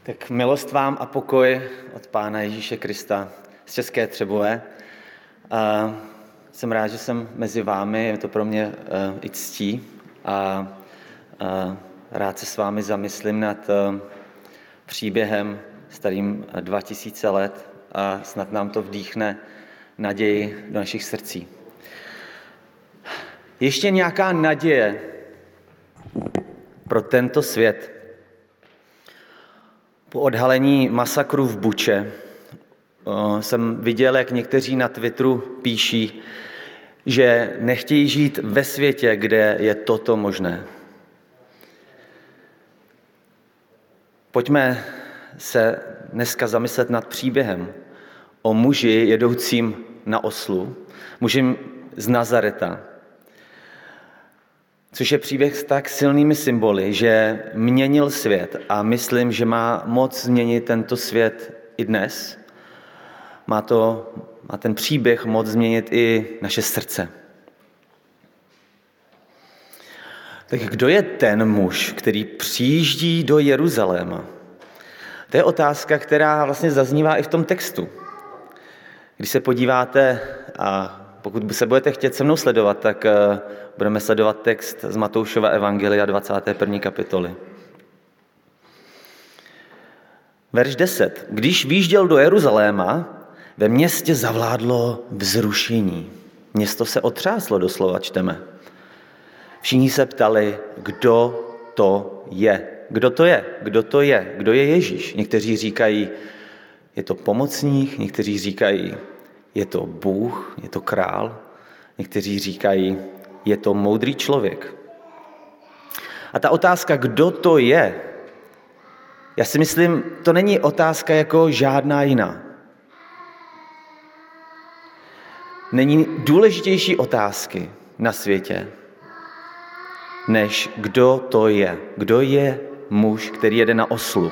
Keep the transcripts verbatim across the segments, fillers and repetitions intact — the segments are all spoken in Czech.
Tak milost vám a pokoj od Pána Ježíše Krista z České Třebové. A jsem rád, že jsem mezi vámi, je to pro mě uh, i ctí a uh, rád se s vámi zamyslím nad uh, příběhem starým dva tisíce let a snad nám to vdýchne naději do našich srdcí. Ještě nějaká naděje pro tento svět. Po odhalení masakru v Buče jsem viděl, jak někteří na Twitteru píší, že nechtějí žít ve světě, kde je toto možné. Pojďme se dneska zamyslet nad příběhem o muži jedoucím na oslu, muži z Nazareta, což je příběh s tak silnými symboly, že měnil svět a myslím, že má moc změnit tento svět i dnes. Má, to, má ten příběh moc změnit i naše srdce. Tak kdo je ten muž, který přijíždí do Jeruzaléma? To je otázka, která vlastně zaznívá i v tom textu. Když se podíváte, a pokud se budete chtět se mnou sledovat, tak budeme sledovat text z Matoušova evangelia dvacáté první kapitoly. Verš deset. Když výjížděl do Jeruzaléma, ve městě zavládlo vzrušení. Město se otřáslo, doslova čteme. Všichni se ptali, kdo to je. Kdo to je? Kdo to je? Kdo je Ježíš? Někteří říkají, je to pomocník, někteří říkají, je to Bůh, je to král, někteří říkají, je to moudrý člověk. A ta otázka, kdo to je, já si myslím, to není otázka jako žádná jiná. Není důležitější otázky na světě, než kdo to je. Kdo je muž, který jede na oslu.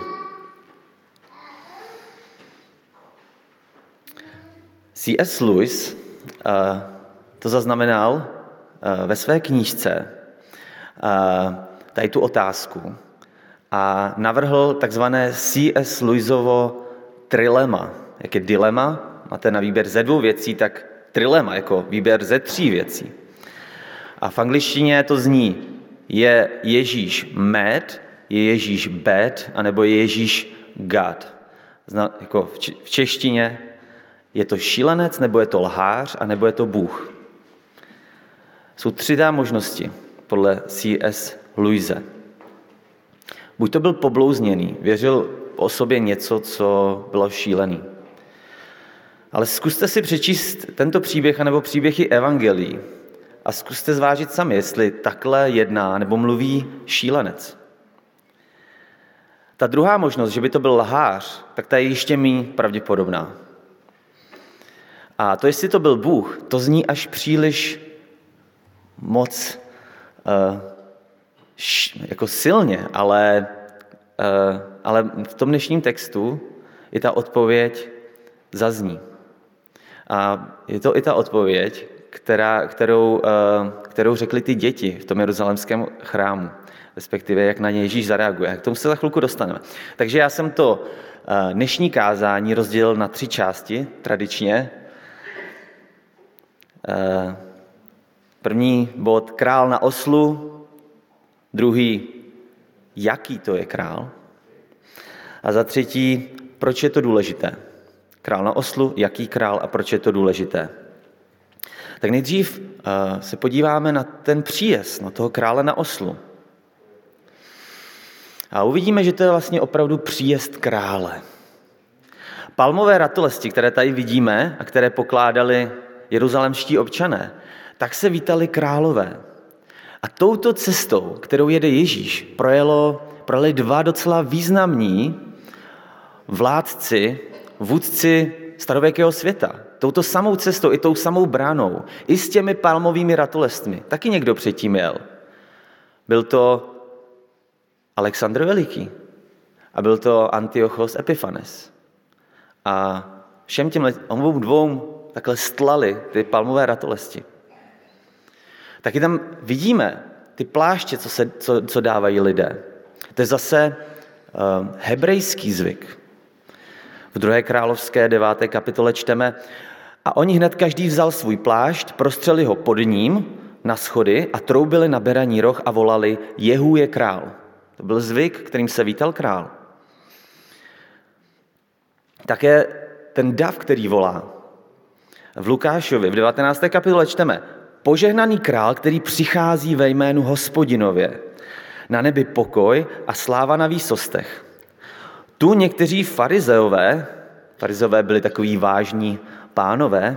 C S Lewis uh, to zaznamenal uh, ve své knížce uh, tady tu otázku a navrhl takzvané C S Lewisovo trilema. Jak je dilema, máte na výběr ze dvou věcí, tak trilema jako výběr ze tří věcí. A v angličtině to zní, je Ježíš mad, je Ježíš bad, anebo je Ježíš God. Zna, jako v češtině je to šílenec, nebo je to lhář, a nebo je to Bůh. Jsou tři dá možnosti podle C S Lewise. Buď to byl poblouzněný, věřil o sobě něco, co bylo šílený. Ale zkuste si přečíst tento příběh, anebo příběhy evangelií a zkuste zvážit sami, jestli takhle jedná nebo mluví šílenec. Ta druhá možnost, že by to byl lhář, tak ta je ještě méně pravděpodobná. A to, jestli to byl Bůh, to zní až příliš moc uh, š, jako silně, ale, uh, ale v tom dnešním textu i ta odpověď zazní. A je to i ta odpověď, která, kterou, uh, kterou řekli ty děti v tom jeruzalémském chrámu, respektive jak na ně Ježíš zareaguje. K tomu se za chvilku dostaneme. Takže já jsem to uh, dnešní kázání rozdělil na tři části, tradičně. První bod král na oslu, druhý jaký to je král a za třetí proč je to důležité. Král na oslu, jaký král a proč je to důležité. Tak nejdřív se podíváme na ten příjezd, na toho krále na oslu. A uvidíme, že to je vlastně opravdu příjezd krále. Palmové ratolesti, které tady vidíme a které pokládali jeruzalémští občané, tak se vítali králové. A touto cestou, kterou jede Ježíš, projelo, projeli dva docela významní vládci, vůdci starověkého světa. Touto samou cestou, i tou samou bránou, i s těmi palmovými ratolestmi. Taky někdo předtím jel. Byl to Alexandr Veliký a byl to Antiochos Epiphanes. A všem těm obou dvou takhle stlali ty palmové ratolesti. Taky tam vidíme ty pláště, co, se, co, co dávají lidé. To je zase hebrejský zvyk. V druhé královské deváté kapitole čteme: a oni hned každý vzal svůj plášť, prostřeli ho pod ním na schody a troubili na beraní roh a volali: Jehú je král. To byl zvyk, kterým se vítal král. Také ten dav, který volá. V Lukášovi v devatenácté kapitole čteme: požehnaný král, který přichází ve jménu Hospodinově. Na nebi pokoj a sláva na výsostech. Tu někteří farizeové, farizeové byli takový vážní pánové,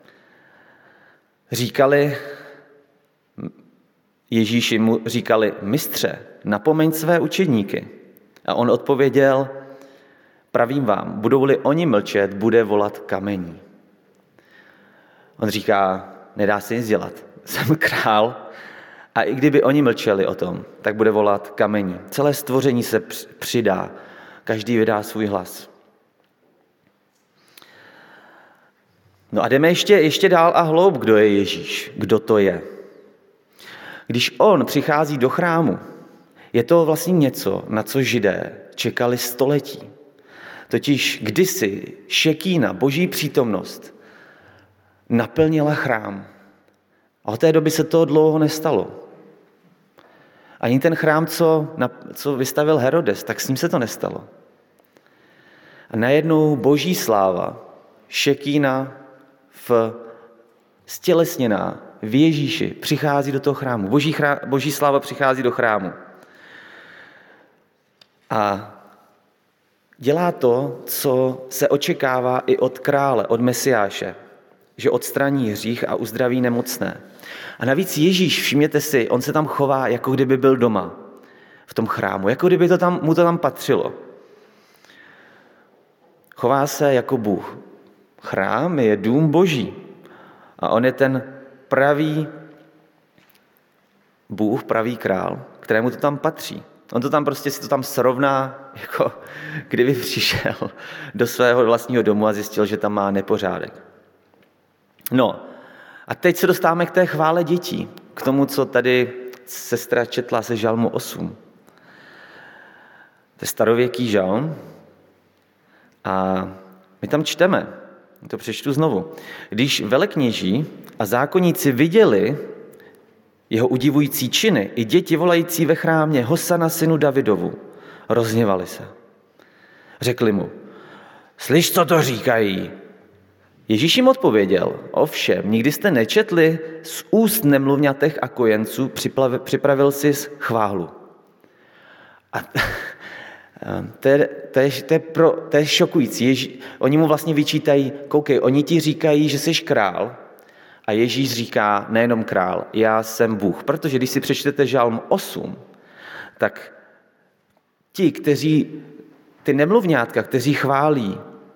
říkali, Ježíši mu říkali: mistře, napomeň své učedníky. A on odpověděl: pravím vám, budou-li oni mlčet, bude volat kamení. On říká: nedá se nic dělat, jsem král, a i kdyby oni mlčeli o tom, tak bude volat kamení. Celé stvoření se přidá, každý vydá svůj hlas. No a jdeme ještě, ještě dál a hloub, kdo je Ježíš, kdo to je. Když on přichází do chrámu, je to vlastně něco, na co Židé čekali století. Totiž kdysi šekína, boží přítomnost, naplnila chrám. A od té doby se to dlouho nestalo. Ani ten chrám, co, co vystavil Herodes, tak s ním se to nestalo. A najednou boží sláva, šekína v stělesněná v Ježíši přichází do toho chrámu. Boží, chrám, boží sláva přichází do chrámu. A dělá to, co se očekává i od krále, od Mesiáše, že odstraní hřích a uzdraví nemocné. A navíc Ježíš, všimněte si, on se tam chová, jako kdyby byl doma v tom chrámu, jako kdyby to tam, mu to tam patřilo. Chová se jako Bůh. Chrám je dům boží a on je ten pravý Bůh, pravý král, kterému to tam patří. On to tam prostě si to tam srovná, jako kdyby přišel do svého vlastního domu a zjistil, že tam má nepořádek. No a teď se dostáváme k té chvále dětí, k tomu, co tady sestra četla se žalmu osm. To je starověký žalm a my tam čteme, to přečtu znovu. Když velekněží a zákonníci viděli jeho udivující činy, i děti volající ve chrámě Hosana synu Davidovu, rozhněvali se. Řekli mu: slyš, co to říkají. Ježíš jim odpověděl: ovšem, nikdy jste nečetli z úst nemluvňatech a kojenců připravil si chválu. A to je, to je, to je, pro, to je šokující. Ježí, oni mu vlastně vyčítají: koukej, oni ti říkají, že jsi král, a Ježíš říká: nejenom král, já jsem Bůh. Protože když si přečtete žalm osm, tak ti, kteří, ty nemluvňátka, kteří chválí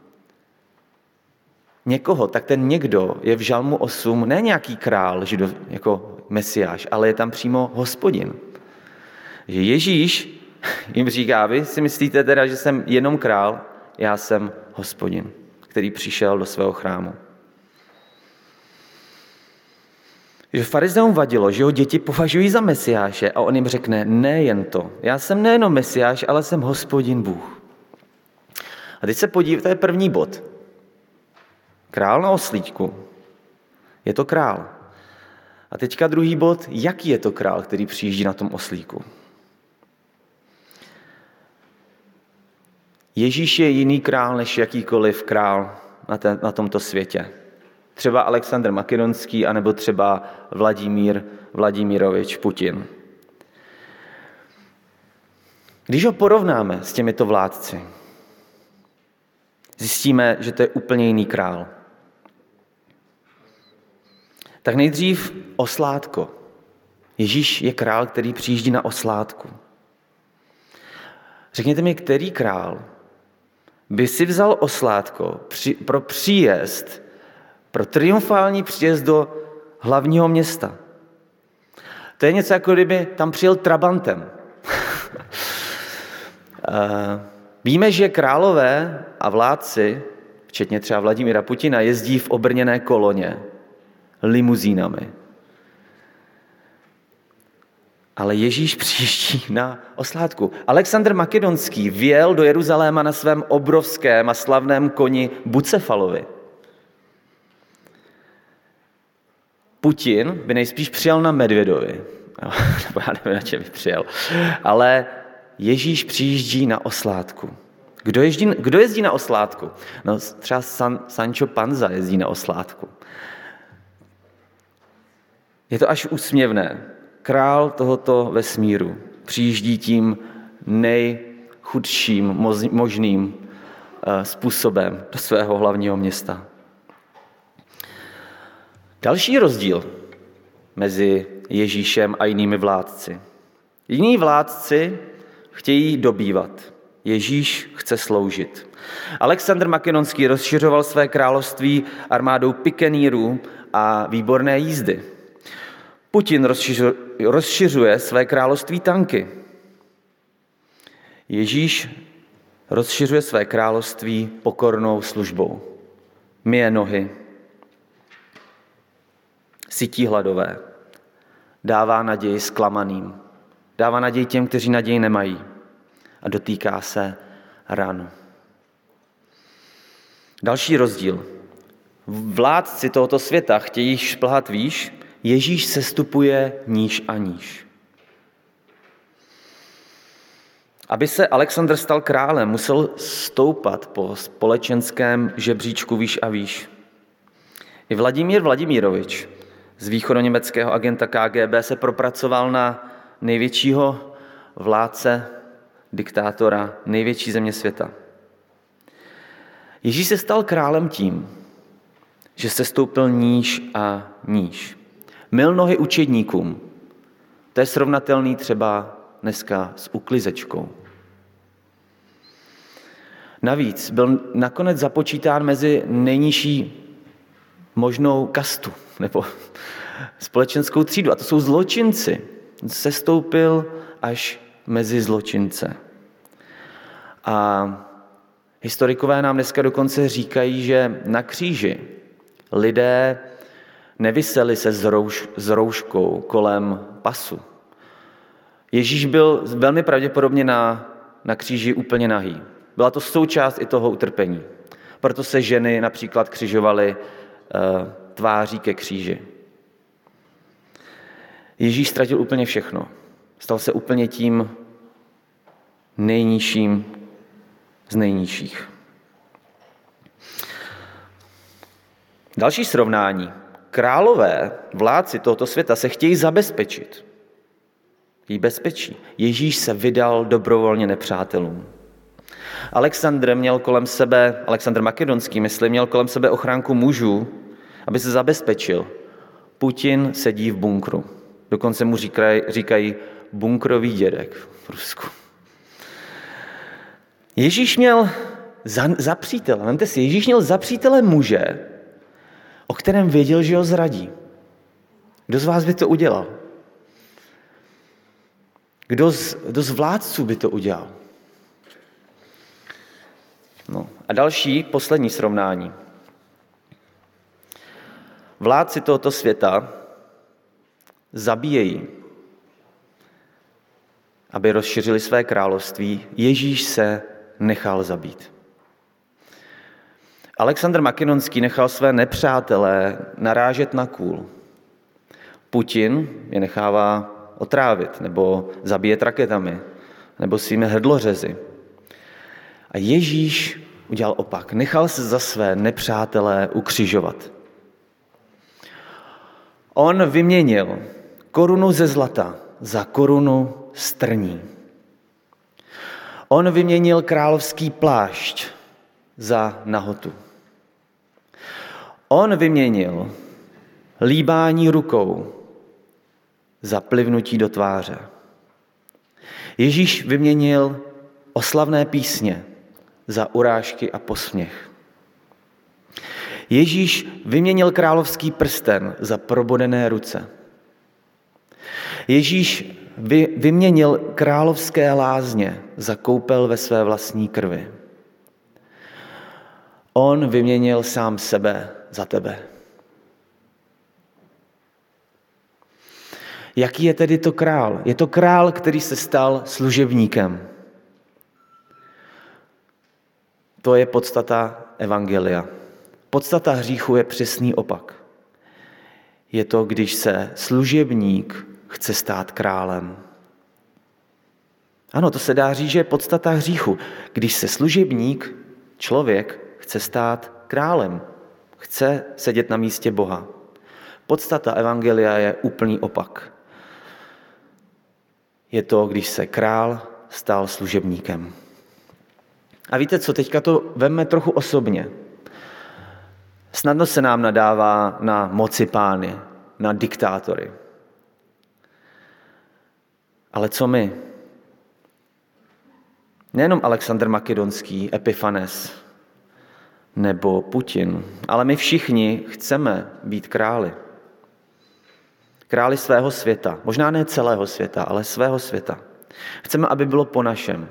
někoho, tak ten někdo je v žalmu osm ne nějaký král, žido, jako Mesiáš, ale je tam přímo Hospodin. Že Ježíš jim říká: vy si myslíte teda, že jsem jenom král, já jsem Hospodin, který přišel do svého chrámu. Že farizeům vadilo, že ho děti považují za Mesiáše a on jim řekne: nejen to, já jsem nejenom Mesiáš, ale jsem Hospodin Bůh. A teď se podívejte, to je první bod. Král na oslíčku. Je to král. A teďka druhý bod, jaký je to král, který přijíždí na tom oslíku. Ježíš je jiný král, než jakýkoliv král na, ten, na tomto světě. Třeba Alexandr Makedonský, anebo třeba Vladimír Vladimirovič Putin. Když ho porovnáme s těmito vládci, zjistíme, že to je úplně jiný král. Tak nejdřív oslátko. Ježíš je král, který přijíždí na oslátku. Řekněte mi, který král by si vzal oslátko při, pro příjezd, pro triumfální příjezd do hlavního města. To je něco, jako kdyby tam přijel trabantem. Víme, že králové a vládci, včetně třeba Vladimíra Putina, jezdí v obrněné koloně, limuzínami. ale Ježíš přijíždí na oslátku. Alexandr Makedonský vjel do Jeruzaléma na svém obrovském a slavném koni Bucefalovi. Putin by nejspíš přijel na medvědovi. Nebo já nevím, na čem by přijel. Ale Ježíš přijíždí na oslátku. Kdo jezdí, kdo jezdí na oslátku? No, třeba San, Sancho Panza jezdí na oslátku. Je to až úsměvné. Král tohoto vesmíru přijíždí tím nejchudším možným způsobem do svého hlavního města. Další rozdíl mezi Ježíšem a jinými vládci. Jiní vládci chtějí dobývat. Ježíš chce sloužit. Alexandr Makedonský rozšiřoval své království armádou pikenýrů a výborné jízdy. Putin rozšiřuje své království tanky. Ježíš rozšiřuje své království pokornou službou. Myje nohy, sytí hladové, dává naději zklamaným, dává naději těm, kteří naději nemají a dotýká se ran. Další rozdíl. Vládci tohoto světa chtějí šplhat výš, Ježíš sestupuje níž a níž. Aby se Alexandr stal králem, musel stoupat po společenském žebříčku výš a výš. I Vladimír Vladimírovič z východoněmeckého agenta K G B se propracoval na největšího vládce, diktátora, největší země světa. Ježíš se stal králem tím, že se stoupil níž a níž. Myl nohy učedníkům. To je srovnatelný třeba dneska s uklizečkou. Navíc byl nakonec započítán mezi nejnižší možnou kastu nebo společenskou třídu. A to jsou zločinci. Sestoupil až mezi zločince. A historikové nám dneska dokonce říkají, že na kříži lidé neviseli se s, rouš, s rouškou kolem pasu. Ježíš byl velmi pravděpodobně na, na kříži úplně nahý. Byla to součást i toho utrpení. Proto se ženy například křižovaly uh, tváří ke kříži. Ježíš ztratil úplně všechno. Stal se úplně tím nejnižším z nejnižších. Další srovnání. Králové, vládci tohoto světa se chtějí zabezpečit. Chtějí bezpečí. Ježíš se vydal dobrovolně nepřátelům. Alexandr měl kolem sebe, Alexandr Makedonský, myslím, měl kolem sebe ochránku mužů, aby se zabezpečil. Putin sedí v bunkru. Dokonce mu říkají, říkají bunkrový dědek v Rusku. Ježíš měl za, za přítele, vemte si, Ježíš měl za přítele muže, o kterém věděl, že ho zradí. Kdo z vás by to udělal? Kdo z, kdo z vládců by to udělal? No. A další, poslední srovnání. Vládci tohoto světa zabíjejí, aby rozšířili své království. Ježíš se nechal zabít. Alexandr Makedonský nechal své nepřátelé narážet na kůl. Putin je nechává otrávit nebo zabíjet raketami nebo svými hrdlořezy. A Ježíš udělal opak. Nechal se za své nepřátelé ukřižovat. On vyměnil korunu ze zlata za korunu z trní. On vyměnil královský plášť za nahotu. On vyměnil líbání rukou za plivnutí do tváře. Ježíš vyměnil oslavné písně za urážky a posměch. Ježíš vyměnil královský prsten za probodené ruce. Ježíš vy, vyměnil královské lázně za koupel ve své vlastní krvi. On vyměnil sám sebe za tebe. Jaký je tedy to král? Je to král, který se stal služebníkem. To je podstata evangelia. Podstata hříchu je přesný opak. Je to, když se služebník chce stát králem. Ano, to se dá říct, že je podstata hříchu. Když se služebník, člověk, chce stát králem. Chce sedět na místě Boha. Podstata evangelia je úplný opak. Je to, když se král stal služebníkem. A víte co, teďka to vemme trochu osobně. Snadno se nám nadává na mocipány, na diktátory. Ale co my? Nejenom Alexandr Makedonský, Epifanes nebo Putin, ale my všichni chceme být králi. Králi svého světa. Možná ne celého světa, ale svého světa. Chceme, aby bylo po našem.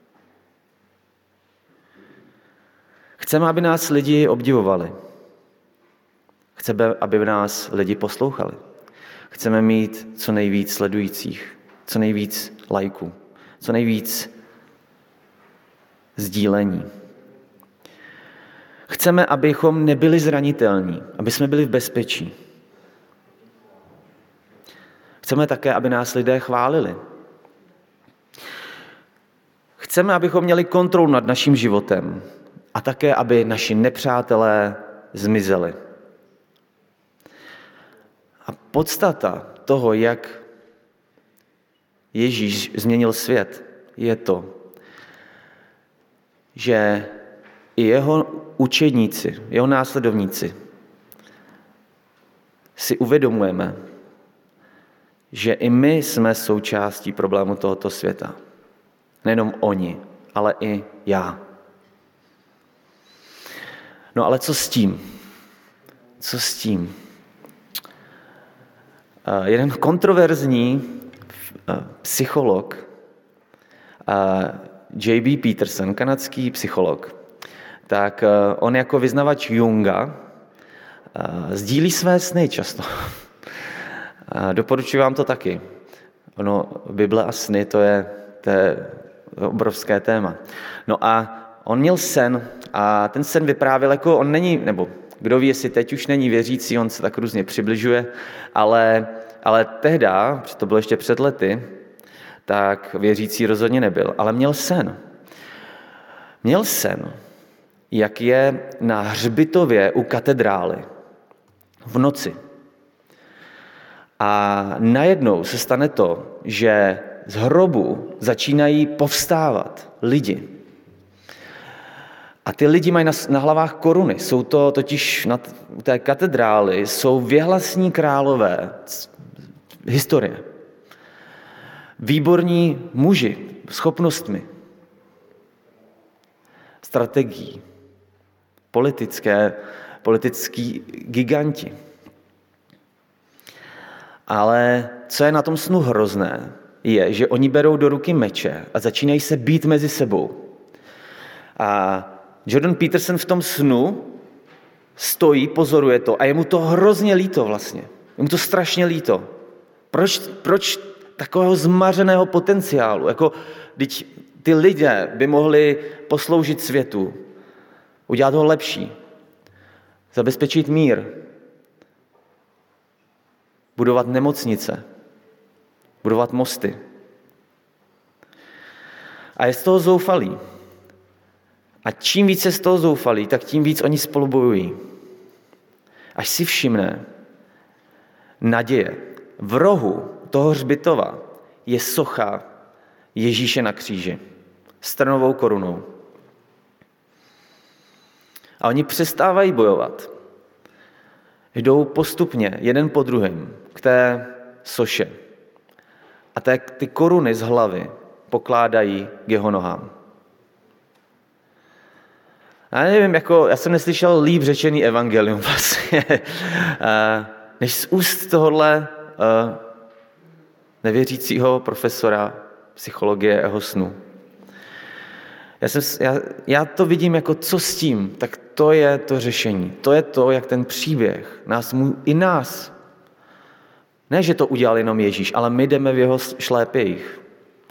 Chceme, aby nás lidi obdivovali. Chceme, aby nás lidi poslouchali. Chceme mít co nejvíc sledujících, co nejvíc lajků, co nejvíc sdílení. Chceme, abychom nebyli zranitelní, aby jsme byli v bezpečí. Chceme také, aby nás lidé chválili. Chceme, abychom měli kontrolu nad naším životem a také, aby naši nepřátelé zmizeli. A podstata toho, jak Ježíš změnil svět, je to, že i jeho učedníci, jeho následovníci si uvědomujeme, že i my jsme součástí problému tohoto světa. Nejenom oni, ale i já. No ale co s tím? Co s tím? Jeden kontroverzní psycholog, J B Peterson, kanadský psycholog, tak on jako vyznavač Junga sdílí své sny často. Doporučuji vám to taky. Ono, Bible a sny, to je, to je obrovské téma. No a on měl sen a ten sen vyprávěl, jako on není, nebo kdo ví, jestli teď už není věřící, on se tak různě přibližuje, ale, ale tehda, to bylo ještě před lety, tak věřící rozhodně nebyl, ale měl sen. Měl sen, jak je na hřbitově u katedrály v noci. A najednou se stane to, že z hrobu začínají povstávat lidi. A ty lidi mají na, na hlavách koruny. Jsou to totiž na té katedrály, jsou věhlasní králové historie. Výborní muži, schopnostmi, strategií, politické, politický giganti. Ale co je na tom snu hrozné, je, že oni berou do ruky meče a začínají se bít mezi sebou. A Jordan Peterson v tom snu stojí, pozoruje to a je mu to hrozně líto vlastně. Je mu to strašně líto. Proč, proč takového zmařeného potenciálu? Jako, teď ty lidé by mohli posloužit světu, udělat ho lepší, zabezpečit mír, budovat nemocnice, budovat mosty. A je z toho zoufalý. A čím víc je z toho zoufalý, tak tím víc oni spolu bojují. Až si všimne naděje. V rohu toho hřbitova je socha Ježíše na kříži s trnovou korunou. A oni přestávají bojovat. Jdou postupně, jeden po druhém, k té soše. A té, ty koruny z hlavy pokládají k jeho nohám. Já nevím, jako, já jsem neslyšel líp řečený evangelium vlastně, než z úst tohohle nevěřícího profesora psychologie jeho snu. Já, jsem, já, já to vidím jako co s tím, tak to je to řešení. To je to, jak ten příběh nás, i nás Ne, že to udělal jenom Ježíš, ale my jdeme v jeho šlépějích.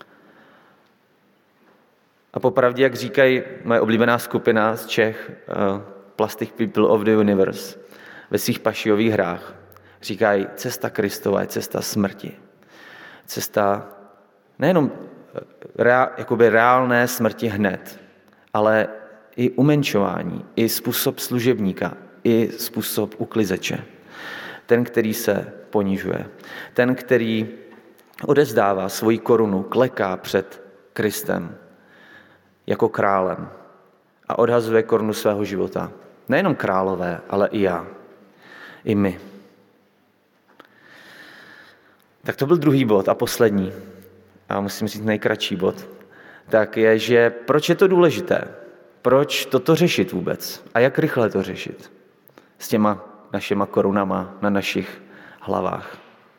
A popravdě, jak říkají moje oblíbená skupina z Čech, uh, Plastic People of the Universe, ve svých pašiových hrách, říkají, cesta Kristova je cesta smrti. Cesta nejenom rea, jakoby reálné smrti hned, ale i umenšování, i způsob služebníka, i způsob uklizeče. Ten, který se ponižuje. Ten, který odezdává svoji korunu, kleká před Kristem jako králem a odhazuje korunu svého života. Nejenom králové, ale i já. I my. Tak to byl druhý bod a poslední. A musím říct nejkratší bod. Tak je, že proč je to důležité? Proč toto řešit vůbec? A jak rychle to řešit? S těma našima korunama na našich hlavách.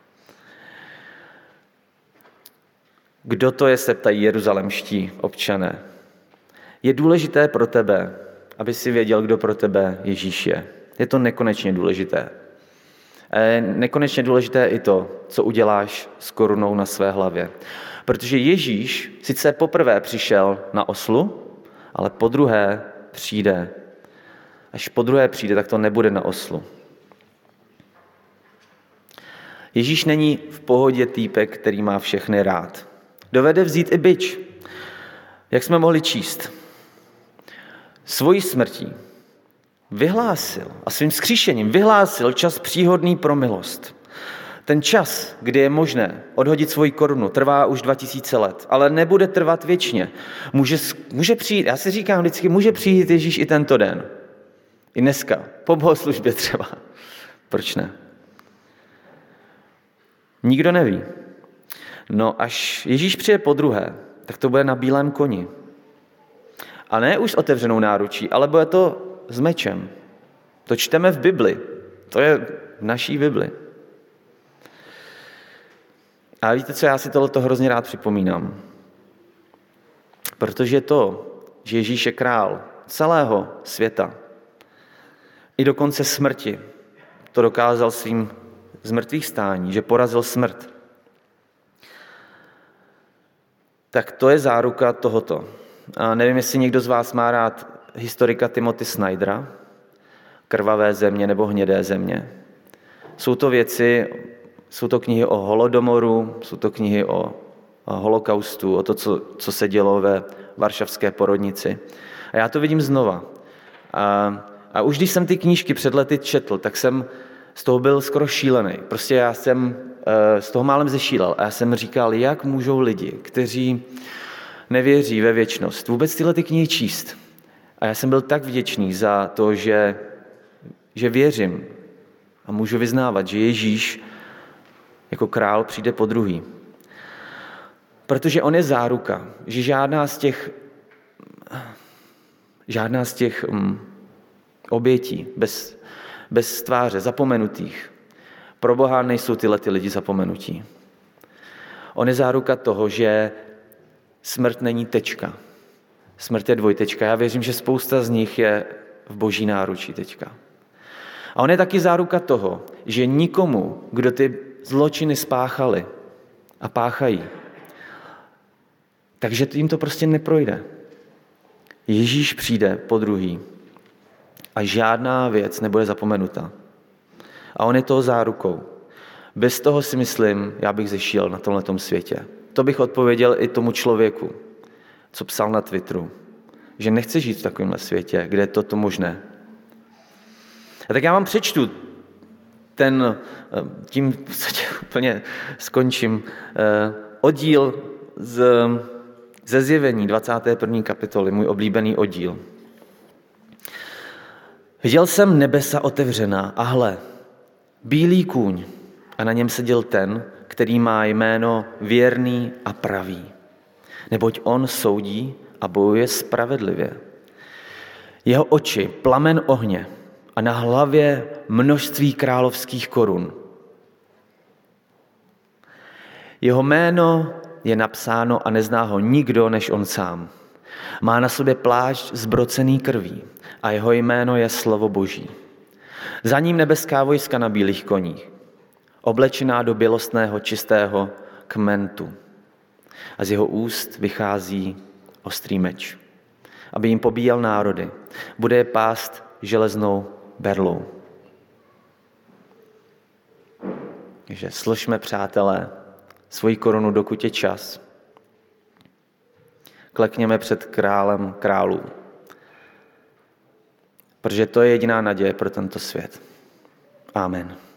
Kdo to je, se ptají jeruzalemští občané. Je důležité pro tebe, aby si věděl, kdo pro tebe Ježíš je. Je to nekonečně důležité. E, nekonečně důležité je i to, co uděláš s korunou na své hlavě. Protože Ježíš sice poprvé přišel na oslu, ale po druhé přijde. Až po druhé přijde, tak to nebude na oslu. Ježíš není v pohodě týpek, který má všechny rád. Dovede vzít i bič. Jak jsme mohli číst? Svojí smrtí vyhlásil a svým vzkříšením vyhlásil čas příhodný pro milost. Ten čas, kdy je možné odhodit svoji korunu, trvá už dva tisíce let, ale nebude trvat věčně. Může, může přijít, já si říkám vždycky, může přijít Ježíš i tento den. I dneska, po bohoslužbě třeba. Proč ne? Nikdo neví. No až Ježíš přijde podruhé, tak to bude na bílém koni. A ne už s otevřenou náručí, ale bude to s mečem. To čteme v Bibli. To je v naší Bibli. A víte co, já si tohleto hrozně rád připomínám. Protože to, že Ježíš je král celého světa, i dokonce smrti, to dokázal svým zmrtvých stání, že porazil smrt, tak to je záruka tohoto. A nevím, jestli někdo z vás má rád historika Timothy Snydera, Krvavé země nebo Hnědé země. Jsou to věci, jsou to knihy o holodomoru, jsou to knihy o, o holokaustu, o to, co, co se dělo ve varšavské porodnici. A já to vidím znova. A, a už když jsem ty knížky před lety četl, tak jsem z toho byl skoro šílený. Prostě já jsem z toho málem zešílel. A já jsem říkal, jak můžou lidi, kteří nevěří ve věčnost, vůbec tyhle ty knihy číst. A já jsem byl tak vděčný za to, že, že věřím a můžu vyznávat, že Ježíš jako král přijde po druhý. Protože on je záruka, že žádná z těch, žádná z těch um, obětí bez, bez tváře, zapomenutých, pro Boha nejsou tyhle ty lidi zapomenutí. On je záruka toho, že smrt není tečka. Smrt je dvojtečka. Já věřím, že spousta z nich je v boží náručí teďka. A on je taky záruka toho, že nikomu, kdo ty zločiny spáchali a páchají, takže jim to prostě neprojde. Ježíš přijde po druhý a žádná věc nebude zapomenuta. A on je toho zárukou. Bez toho si myslím, já bych zešíl na tomhletom světě. To bych odpověděl i tomu člověku, co psal na Twitteru, že nechce žít v takovémhle světě, kde je toto možné. A tak já vám přečtu ten, tím v podstatě úplně skončím, oddíl z, ze Zjevení dvacáté první kapitoly, můj oblíbený oddíl. Viděl jsem nebesa otevřená a hle, bílý kůň a na něm seděl ten, který má jméno věrný a pravý. Neboť on soudí a bojuje spravedlivě. Jeho oči plamen ohně a na hlavě množství královských korun. Jeho jméno je napsáno a nezná ho nikdo než on sám. Má na sobě plášť zbrocený krví a jeho jméno je slovo Boží. Za ním nebeská vojska na bílých koních. oblečená do bělostného čistého kmentu. A z jeho úst vychází ostrý meč, aby jim pobíjel národy. Bude je pást železnou berlou. Takže složme, přátelé, svoji korunu, dokud je čas. Klekněme před králem králů, protože to je jediná naděje pro tento svět. Amen.